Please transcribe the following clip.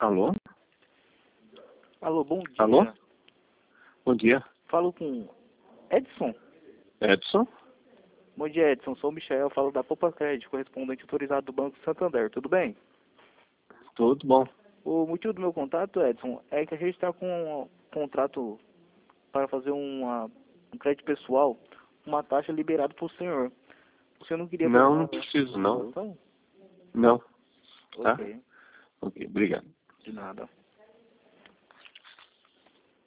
Alô? Alô, bom dia. Alô? Bom dia. Falo com Edson. Edson? Bom dia, Edson. Sou o Michel, falo da Poupa Crédito, correspondente autorizado do Banco Santander. Tudo bem? Tudo bom. O motivo do meu contato, Edson, é que a gente está com um contrato para fazer um crédito pessoal, uma taxa liberada para o senhor. Você não queria... Não preciso, não. Então? Não. Tá? Ok, Ok, obrigado. de nada.